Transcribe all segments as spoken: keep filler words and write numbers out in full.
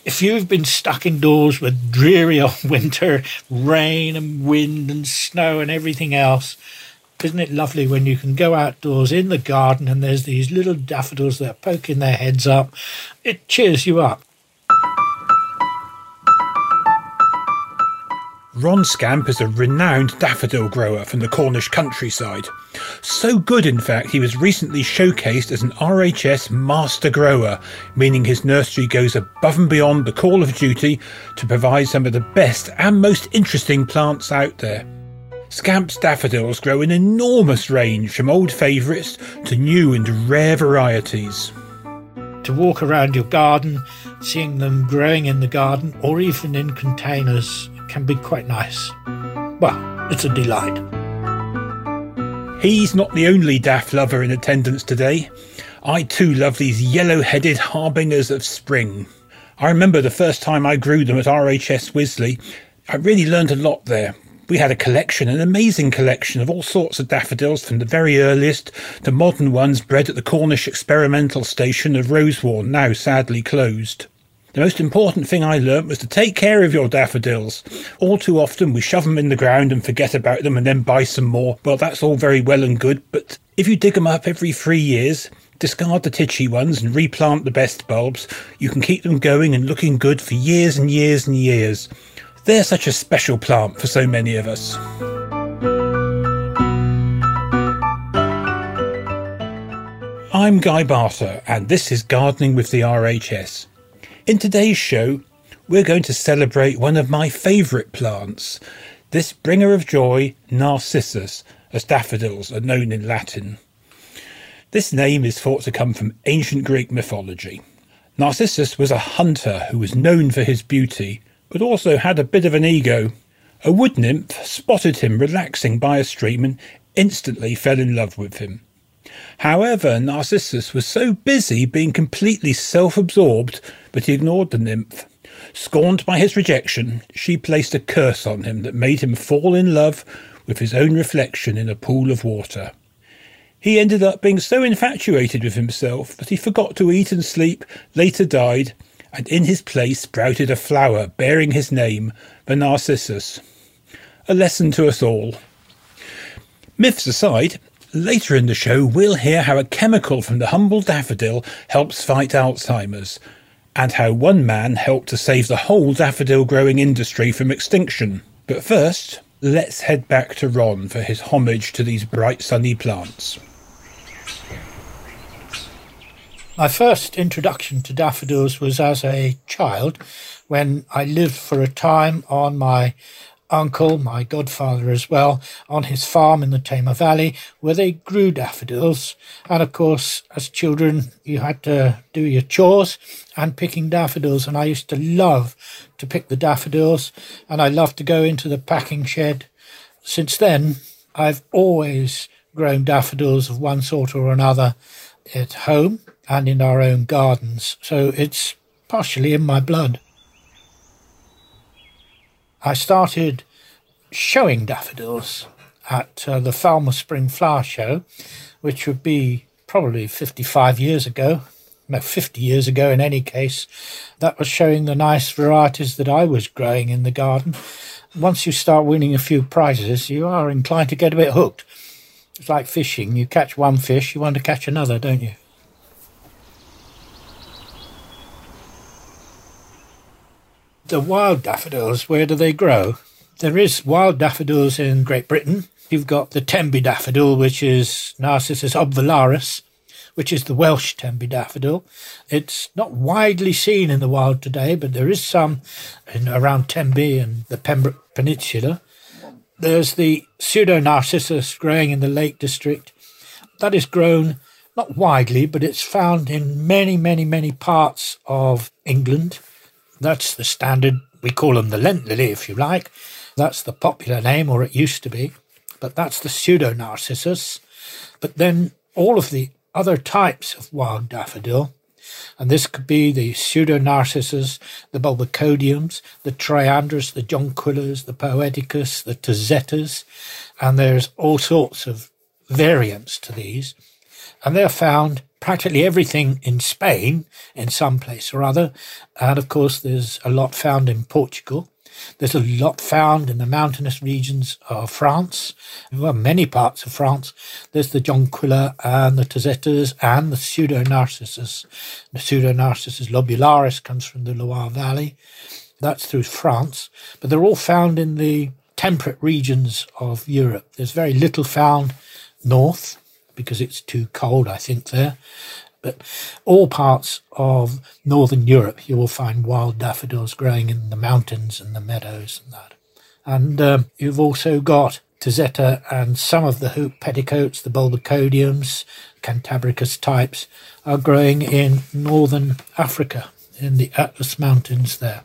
If you've been stuck indoors with dreary old winter, rain and wind and snow and everything else, isn't it lovely when you can go outdoors in the garden and there's these little daffodils that are poking their heads up? It cheers you up. Ron Scamp is a renowned daffodil grower from the Cornish countryside. So good, in fact, he was recently showcased as an R H S master grower, meaning his nursery goes above and beyond the call of duty to provide some of the best and most interesting plants out there. Scamp's daffodils grow an enormous range from old favourites to new and rare varieties. To walk around your garden, seeing them growing in the garden or even in containers can be quite nice. Well, it's a delight. He's not the only daff lover in attendance today. I too love these yellow-headed harbingers of spring. I remember the first time I grew them at R H S Wisley. I really learned a lot there. We had a collection, an amazing collection of all sorts of daffodils, from the very earliest to modern ones bred at the Cornish Experimental Station of Rosewarne, now sadly closed. The most important thing I learnt was to take care of your daffodils. All too often we shove them in the ground and forget about them and then buy some more. Well, that's all very well and good, but if you dig them up every three years, discard the titchy ones and replant the best bulbs, you can keep them going and looking good for years and years and years. They're such a special plant for so many of us. I'm Guy Barter, and this is Gardening with the R H S. In today's show, we're going to celebrate one of my favourite plants, this bringer of joy, Narcissus, as daffodils are known in Latin. This name is thought to come from ancient Greek mythology. Narcissus was a hunter who was known for his beauty, but also had a bit of an ego. A wood nymph spotted him relaxing by a stream and instantly fell in love with him. However, Narcissus was so busy being completely self-absorbed that he ignored the nymph. Scorned by his rejection, she placed a curse on him that made him fall in love with his own reflection in a pool of water. He ended up being so infatuated with himself that he forgot to eat and sleep, later died, and in his place sprouted a flower bearing his name, the Narcissus. A lesson to us all. Myths aside, later in the show we'll hear how a chemical from the humble daffodil helps fight Alzheimer's, and how one man helped to save the whole daffodil growing industry from extinction. But first, let's head back to Ron for his homage to these bright sunny plants. My first introduction to daffodils was as a child, when I lived for a time on my uncle, my godfather as well, on his farm in the Tamar Valley, where they grew daffodils. And of course, as children, you had to do your chores and picking daffodils. And I used to love to pick the daffodils, and I loved to go into the packing shed. Since then, I've always grown daffodils of one sort or another at home and in our own gardens. So it's partially in my blood. I started showing daffodils at uh, the Falmouth Spring Flower Show, which would be probably fifty-five years ago, no, fifty years ago in any case. That was showing the nice varieties that I was growing in the garden. Once you start winning a few prizes, you are inclined to get a bit hooked. It's like fishing. You catch one fish, you want to catch another, don't you? The wild daffodils, where do they grow? There is wild daffodils in Great Britain. You've got the Tenby daffodil, which is Narcissus obvularis, which is the Welsh Tenby daffodil. It's not widely seen in the wild today, but there is some in, around Tenby and the Pembroke Peninsula. There's the Pseudo-Narcissus growing in the Lake District. That is grown not widely, but it's found in many, many, many parts of England. That's the standard. We call them the Lent lily, if you like. That's the popular name, or it used to be. But that's the Pseudo-Narcissus. But then all of the other types of wild daffodil, and this could be the Pseudo-Narcissus, the Bulbocodiums, the Triandrus, the Jonquillas, the Poeticus, the Tazettas, and there's all sorts of variants to these. And they're found practically everything in Spain in some place or other. And of course, there's a lot found in Portugal. There's a lot found in the mountainous regions of France, well, many parts of France. There's the jonquilla and the tazzettas and the Pseudonarcissus. The Pseudonarcissus lobularis comes from the Loire Valley. That's through France. But they're all found in the temperate regions of Europe. There's very little found north because it's too cold, I think, there. But all parts of northern Europe, you will find wild daffodils growing in the mountains and the meadows and that. And um, you've also got Tazetta and some of the hoop petticoats, the Bulbocodiums, Cantabricus types, are growing in northern Africa, in the Atlas Mountains there.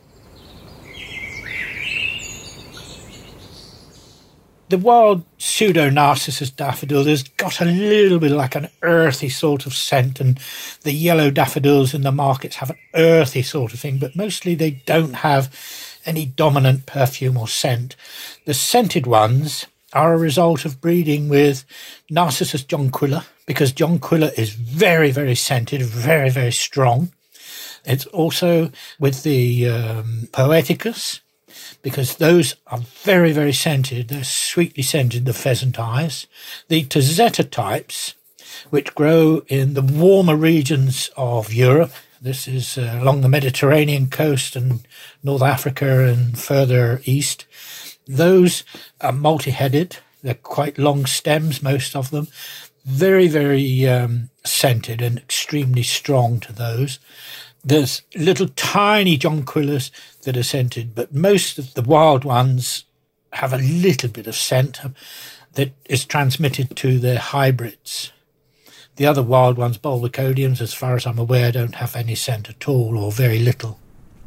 The wild Pseudonarcissus daffodil has got a little bit like an earthy sort of scent, and the yellow daffodils in the markets have an earthy sort of thing, but mostly they don't have any dominant perfume or scent. The scented ones are a result of breeding with Narcissus jonquilla, because jonquilla is very, very scented, very, very strong. It's also with the um, Poeticus, because those are very, very scented. They're sweetly scented, the pheasant eyes. The Tazetta types, which grow in the warmer regions of Europe. This is uh, along the Mediterranean coast and North Africa and further east. Those are multi-headed. They're quite long stems, most of them. Very, very um, scented and extremely strong to those. There's little tiny jonquillas that are scented, but most of the wild ones have a little bit of scent that is transmitted to their hybrids. The other wild ones, Bulbocodiums, as far as I'm aware, don't have any scent at all or very little.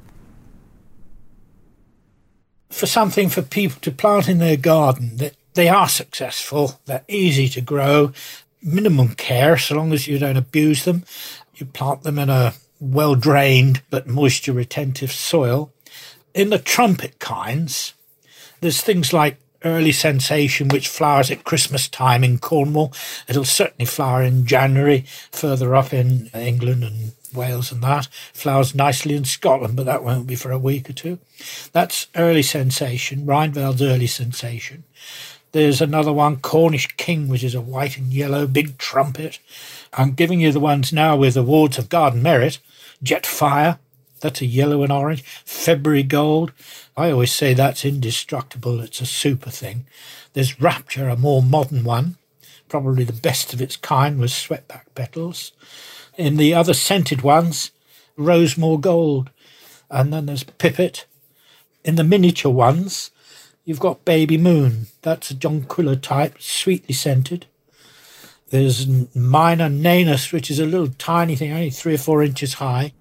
For something for people to plant in their garden, that they are successful, they're easy to grow, minimum care so long as you don't abuse them. You plant them in a well-drained but moisture-retentive soil. In the trumpet kinds, there's things like Early Sensation, which flowers at Christmas time in Cornwall. It'll certainly flower in January, further up in England and Wales and that. Flowers nicely in Scotland, but that won't be for a week or two. That's Early Sensation, Rheinwald's Early Sensation. There's another one, Cornish King, which is a white and yellow big trumpet. I'm giving you the ones now with awards of garden merit. Jetfire, that's a yellow and orange. February Gold, I always say that's indestructible. It's a super thing. There's Rapture, a more modern one. Probably the best of its kind was Sweetback Petals. In the other scented ones, Rosemore Gold. And then there's Pipit. In the miniature ones, you've got Baby Moon. That's a jonquilla type, sweetly scented. There's Minor Nanus, which is a little tiny thing, only three or four inches high.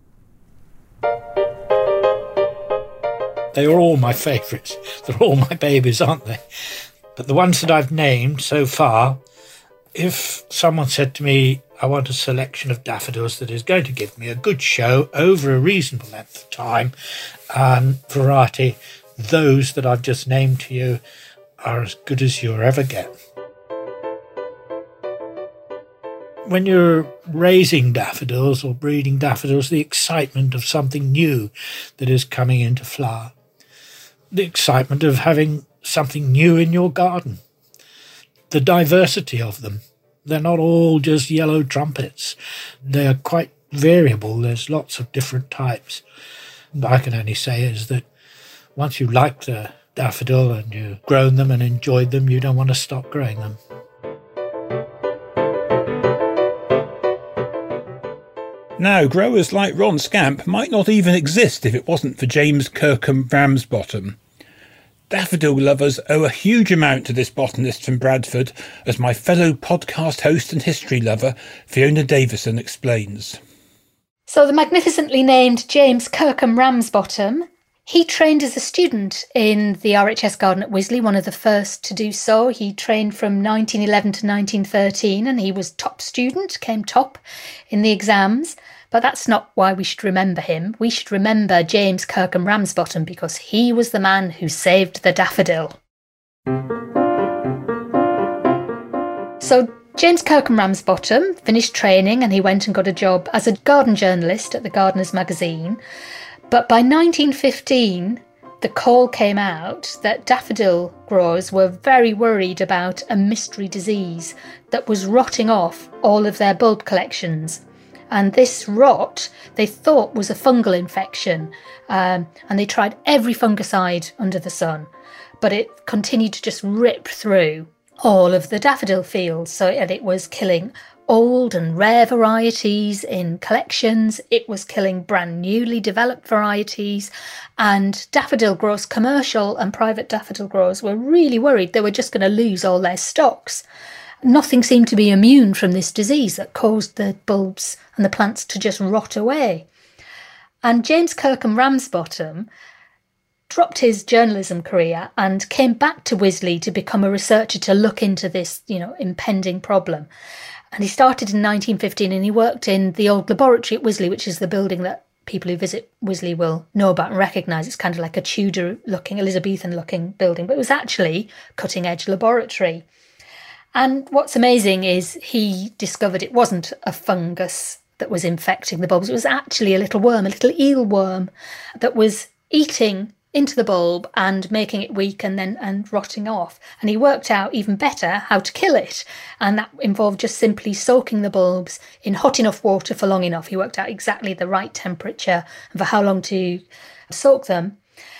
They are all my favourites. They're all my babies, aren't they? But the ones that I've named so far, if someone said to me, I want a selection of daffodils that is going to give me a good show over a reasonable length of time and variety, those that I've just named to you are as good as you'll ever get. When you're raising daffodils or breeding daffodils, the excitement of something new that is coming into flower, the excitement of having something new in your garden, the diversity of them. They're not all just yellow trumpets. They're quite variable. There's lots of different types. What I can only say is that once you like the daffodil and you've grown them and enjoyed them, you don't want to stop growing them. Now, growers like Ron Scamp might not even exist if it wasn't for James Kirkham Ramsbottom. Daffodil lovers owe a huge amount to this botanist from Bradford, as my fellow podcast host and history lover, Fiona Davison, explains. So the magnificently named James Kirkham Ramsbottom, he trained as a student in the R H S garden at Wisley, one of the first to do so. He trained from nineteen eleven to nineteen thirteen, and he was top student, came top in the exams. But that's not why we should remember him. We should remember James Kirkham Ramsbottom because he was the man who saved the daffodil. So James Kirkham Ramsbottom finished training and he went and got a job as a garden journalist at the Gardener's Magazine. But by nineteen fifteen, the call came out that daffodil growers were very worried about a mystery disease that was rotting off all of their bulb collections. And this rot, they thought, was a fungal infection. Um, and they tried every fungicide under the sun, but it continued to just rip through all of the daffodil fields. So and it was killing old and rare varieties in collections. It was killing brand newly developed varieties. And daffodil growers, commercial and private daffodil growers, were really worried they were just going to lose all their stocks. Nothing seemed to be immune from this disease that caused the bulbs and the plants to just rot away. And James Kirkham Ramsbottom dropped his journalism career and came back to Wisley to become a researcher to look into this, you know, impending problem. And he started in nineteen fifteen and he worked in the old laboratory at Wisley, which is the building that people who visit Wisley will know about and recognise. It's kind of like a Tudor-looking, Elizabethan-looking building, but it was actually cutting-edge laboratory. And what's amazing is he discovered it wasn't a fungus that was infecting the bulbs. It was actually a little worm, a little eel worm that was eating into the bulb and making it weak and then and rotting off. And he worked out even better how to kill it. And that involved just simply soaking the bulbs in hot enough water for long enough. He worked out exactly the right temperature and for how long to soak them.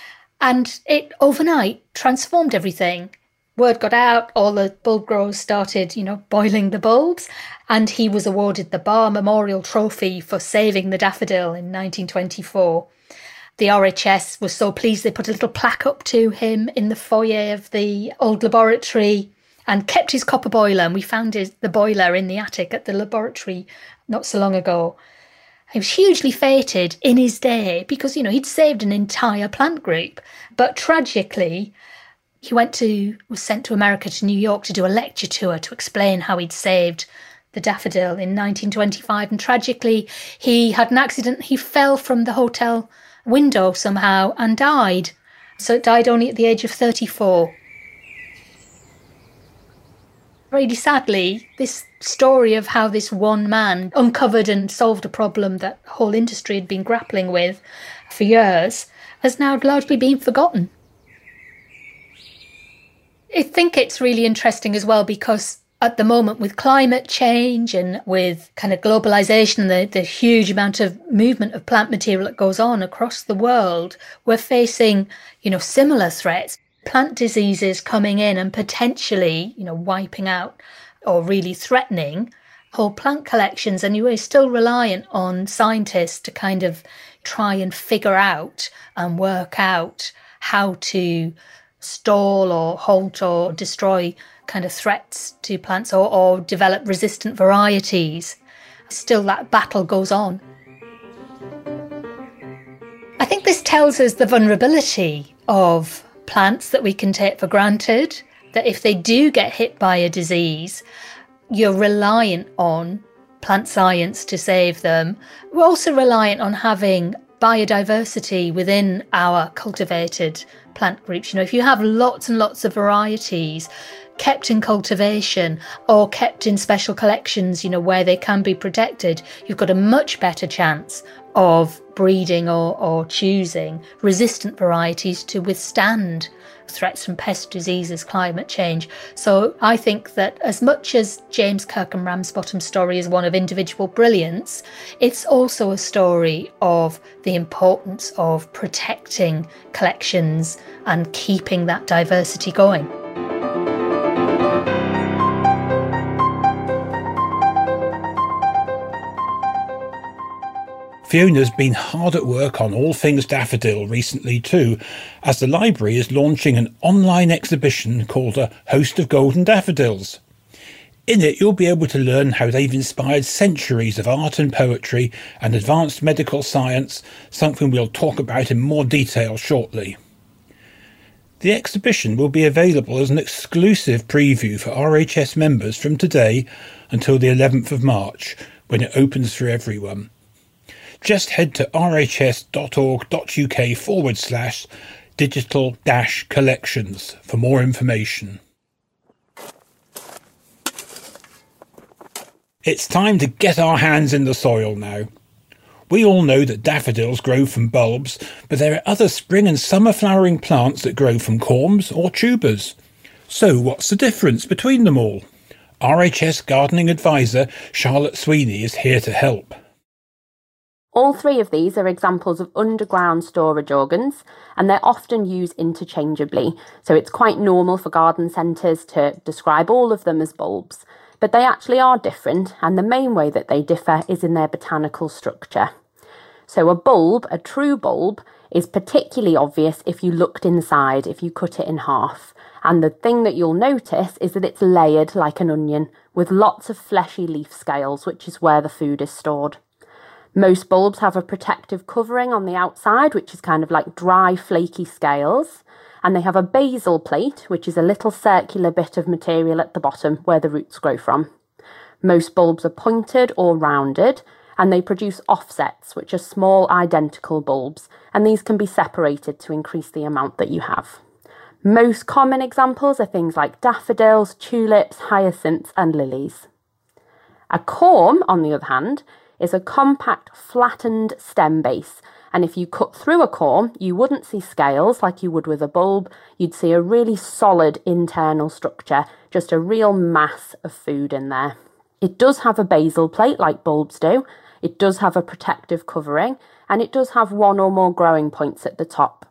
And it overnight transformed everything. Word got out, all the bulb growers started, you know, boiling the bulbs. And he was awarded the Barr Memorial Trophy for saving the daffodil in nineteen twenty-four. The R H S was so pleased they put a little plaque up to him in the foyer of the old laboratory and kept his copper boiler. And we found his, the boiler in the attic at the laboratory not so long ago. He was hugely feted in his day because, you know, he'd saved an entire plant group. But tragically, he went to was sent to America, to New York, to do a lecture tour to explain how he'd saved the daffodil in nineteen twenty-five. And tragically, he had an accident. He fell from the hotel window somehow and died. So it died only at the age of thirty-four. Really sadly, this story of how this one man uncovered and solved a problem that the whole industry had been grappling with for years has now largely been forgotten. I think it's really interesting as well because at the moment with climate change and with kind of globalisation and the, the huge amount of movement of plant material that goes on across the world, we're facing, you know, similar threats. Plant diseases coming in and potentially, you know, wiping out or really threatening whole plant collections. And you are still reliant on scientists to kind of try and figure out and work out how to stall or halt or destroy kind of threats to plants or, or develop resistant varieties. Still that battle goes on. I think this tells us the vulnerability of plants that we can take for granted, that if they do get hit by a disease, you're reliant on plant science to save them. We're also reliant on having biodiversity within our cultivated plant groups. You know, if you have lots and lots of varieties kept in cultivation or kept in special collections, you know, where they can be protected, you've got a much better chance of breeding or, or choosing resistant varieties to withstand threats from pest diseases, climate change. So I think that as much as James Kirkham Ramsbottom's story is one of individual brilliance, it's also a story of the importance of protecting collections and keeping that diversity going. Fiona's been hard at work on all things daffodil recently too, as the library is launching an online exhibition called A Host of Golden Daffodils. In it you'll be able to learn how they've inspired centuries of art and poetry and advanced medical science, something we'll talk about in more detail shortly. The exhibition will be available as an exclusive preview for R H S members from today until the eleventh of March, when it opens for everyone. Just head to rhs.org.uk forward slash digital dash collections for more information. It's time to get our hands in the soil now. We all know that daffodils grow from bulbs, but there are other spring and summer flowering plants that grow from corms or tubers. So what's the difference between them all? R H S gardening advisor Charlotte Sweeney is here to help. All three of these are examples of underground storage organs, and they're often used interchangeably, so it's quite normal for garden centres to describe all of them as bulbs. But they actually are different, and the main way that they differ is in their botanical structure. So a bulb, a true bulb, is particularly obvious if you looked inside, if you cut it in half. And the thing that you'll notice is that it's layered like an onion, with lots of fleshy leaf scales, which is where the food is stored. Most bulbs have a protective covering on the outside, which is kind of like dry, flaky scales. And they have a basal plate, which is a little circular bit of material at the bottom where the roots grow from. Most bulbs are pointed or rounded, and they produce offsets, which are small identical bulbs, and these can be separated to increase the amount that you have. Most common examples are things like daffodils, tulips, hyacinths, and lilies. A corm, on the other hand, is a compact, flattened stem base, and if you cut through a corm, you wouldn't see scales like you would with a bulb. You'd see a really solid internal structure, just a real mass of food in there. It does have a basal plate like bulbs do, it does have a protective covering, and it does have one or more growing points at the top.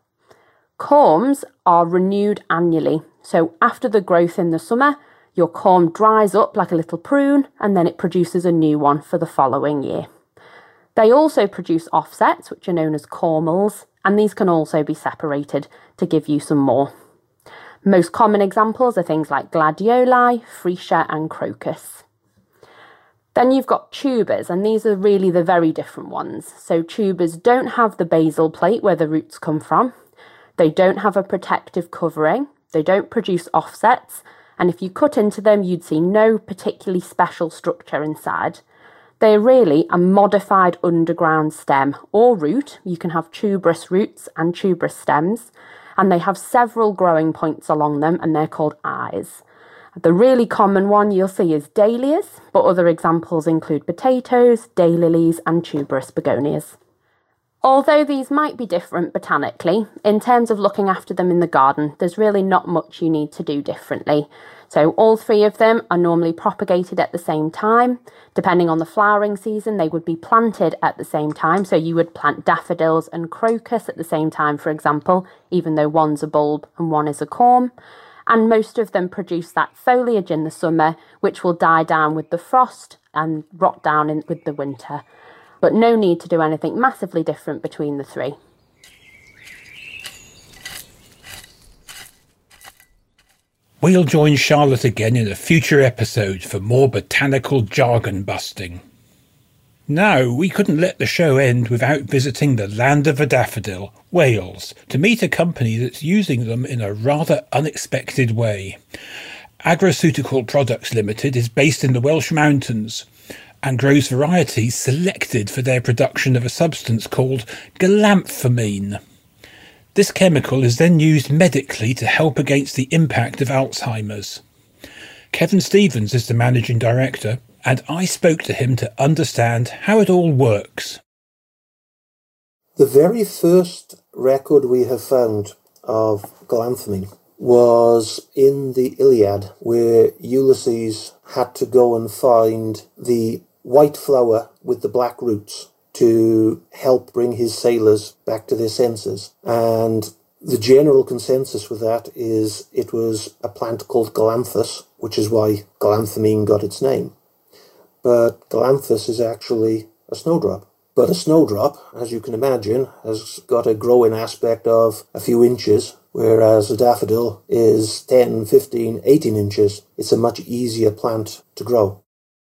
Corms are renewed annually, so after the growth in the summer, your corm dries up like a little prune, and then it produces a new one for the following year. They also produce offsets, which are known as cormels, and these can also be separated to give you some more. Most common examples are things like gladioli, freesia, and crocus. Then you've got tubers, and these are really the very different ones. So tubers don't have the basal plate where the roots come from. They don't have a protective covering. They don't produce offsets. And if you cut into them, you'd see no particularly special structure inside. They're really a modified underground stem or root. You can have tuberous roots and tuberous stems, and they have several growing points along them, and they're called eyes. The really common one you'll see is dahlias, but other examples include potatoes, daylilies, and tuberous begonias. Although these might be different botanically, in terms of looking after them in the garden, there's really not much you need to do differently. So all three of them are normally propagated at the same time. Depending on the flowering season, they would be planted at the same time. So you would plant daffodils and crocus at the same time, for example, even though one's a bulb and one is a corm. And most of them produce that foliage in the summer, which will die down with the frost and rot down in, with the winter. But no need to do anything massively different between the three. We'll join Charlotte again in a future episode for more botanical jargon busting. Now, we couldn't let the show end without visiting the land of the daffodil, Wales, to meet a company that's using them in a rather unexpected way. Agroceutical Products Limited is based in the Welsh Mountains and grows varieties selected for their production of a substance called galanthamine. This chemical is then used medically to help against the impact of Alzheimer's. Kevin Stevens is the managing director, and I spoke to him to understand how it all works. The very first record we have found of galanthamine was in the Iliad, where Ulysses had to go and find the white flower with the black roots to help bring his sailors back to their senses. And the general consensus with that is it was a plant called galanthus, which is why galanthamine got its name. But galanthus is actually a snowdrop. But a snowdrop, as you can imagine, has got a growing aspect of a few inches, whereas a daffodil is ten, fifteen, eighteen inches. It's a much easier plant to grow.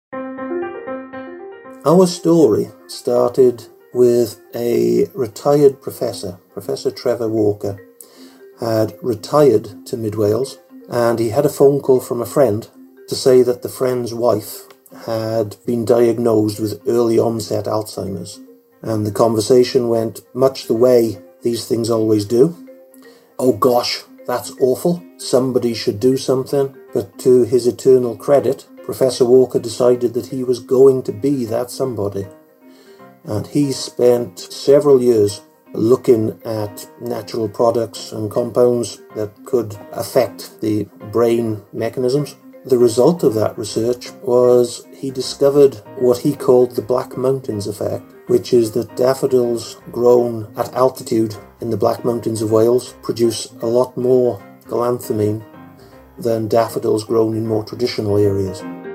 Our story started with a retired professor. Professor Trevor Walker had retired to Mid Wales, and he had a phone call from a friend to say that the friend's wife had been diagnosed with early onset Alzheimer's. And the conversation went much the way these things always do. Oh gosh, that's awful. Somebody should do something. But to his eternal credit, Professor Walker decided that he was going to be that somebody. And he spent several years looking at natural products and compounds that could affect the brain mechanisms. The result of that research was he discovered what he called the Black Mountains effect, which is that daffodils grown at altitude in the Black Mountains of Wales produce a lot more galantamine than daffodils grown in more traditional areas.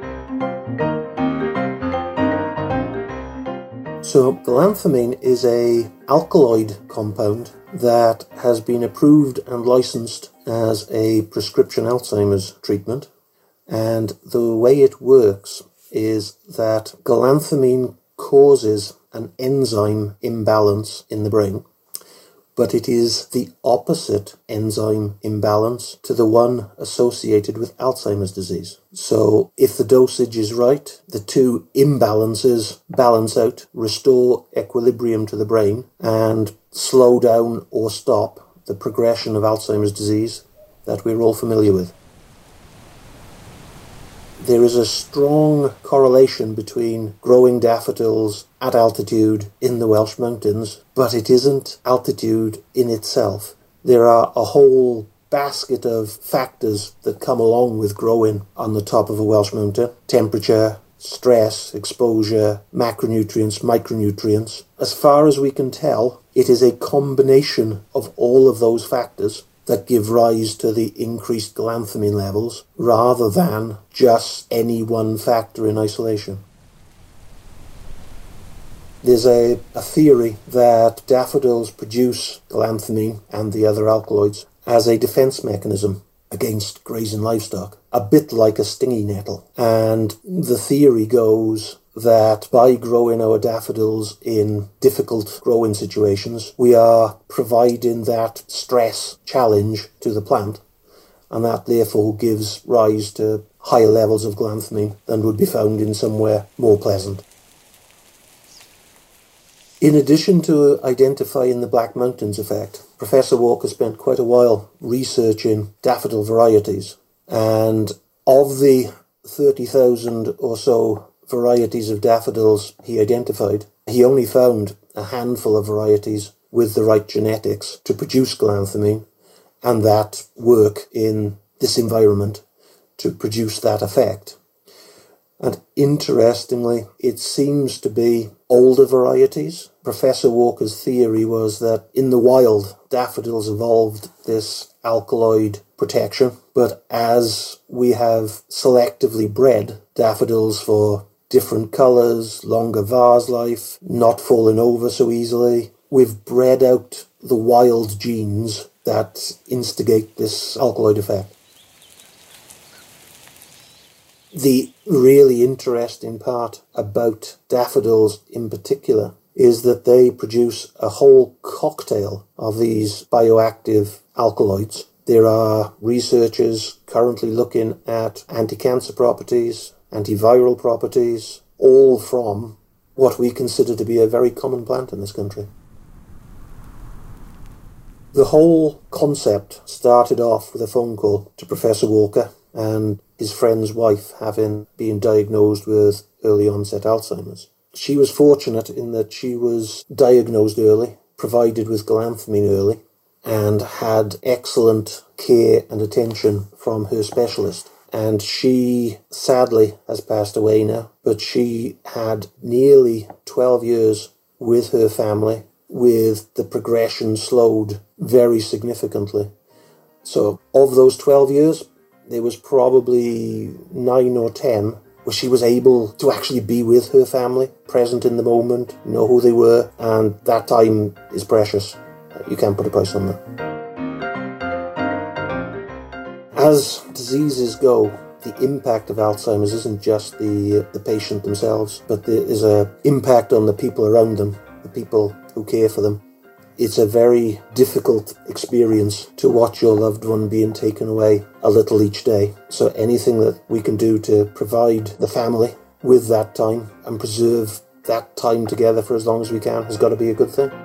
So galantamine is a alkaloid compound that has been approved and licensed as a prescription Alzheimer's treatment. And the way it works is that galantamine causes an enzyme imbalance in the brain, but it is the opposite enzyme imbalance to the one associated with Alzheimer's disease. So if the dosage is right, the two imbalances balance out, restore equilibrium to the brain, and slow down or stop the progression of Alzheimer's disease that we're all familiar with. There is a strong correlation between growing daffodils at altitude in the Welsh mountains, but it isn't altitude in itself. There are a whole basket of factors that come along with growing on the top of a Welsh mountain. Temperature, stress, exposure, macronutrients, micronutrients. As far as we can tell, it is a combination of all of those factors that give rise to the increased galantamine levels, rather than just any one factor in isolation. There's a, a theory that daffodils produce galantamine and the other alkaloids as a defense mechanism against grazing livestock, a bit like a stingy nettle. And the theory goes that by growing our daffodils in difficult growing situations, we are providing that stress challenge to the plant, and that therefore gives rise to higher levels of galantamine than would be found in somewhere more pleasant. In addition to identifying the Black Mountains effect, Professor Walker spent quite a while researching daffodil varieties, and of the thirty thousand or so varieties of daffodils he identified, he only found a handful of varieties with the right genetics to produce galantamine and that work in this environment to produce that effect. And interestingly, it seems to be older varieties. Professor Walker's theory was that in the wild, daffodils evolved this alkaloid protection, but as we have selectively bred daffodils for different colours, longer vase life, not falling over so easily, we've bred out the wild genes that instigate this alkaloid effect. The really interesting part about daffodils in particular is that they produce a whole cocktail of these bioactive alkaloids. There are researchers currently looking at anti-cancer properties, antiviral properties, all from what we consider to be a very common plant in this country. The whole concept started off with a phone call to Professor Walker and his friend's wife having been diagnosed with early onset Alzheimer's. She was fortunate in that she was diagnosed early, provided with galantamine early, and had excellent care and attention from her specialist. And she sadly has passed away now, but she had nearly twelve years with her family, with the progression slowed very significantly. So of those twelve years, there was probably nine or ten where she was able to actually be with her family, present in the moment, know who they were, and that time is precious. You can't put a price on that. As diseases go, the impact of Alzheimer's isn't just the, the patient themselves, but there is an impact on the people around them, the people who care for them. It's a very difficult experience to watch your loved one being taken away a little each day. So anything that we can do to provide the family with that time and preserve that time together for as long as we can has got to be a good thing.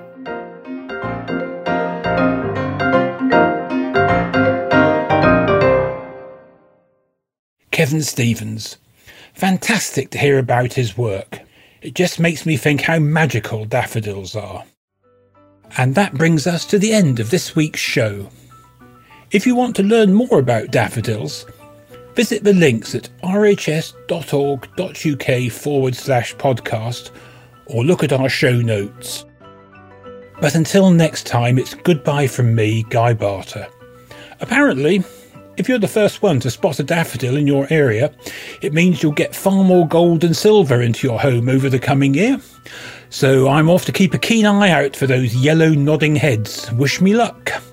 Kevin Stevens. Fantastic to hear about his work. It just makes me think how magical daffodils are. And that brings us to the end of this week's show. If you want to learn more about daffodils, visit the links at rhs.org.uk forward slash podcast or look at our show notes. But until next time, it's goodbye from me, Guy Barter. Apparently, if you're the first one to spot a daffodil in your area, it means you'll get far more gold and silver into your home over the coming year. So I'm off to keep a keen eye out for those yellow nodding heads. Wish me luck.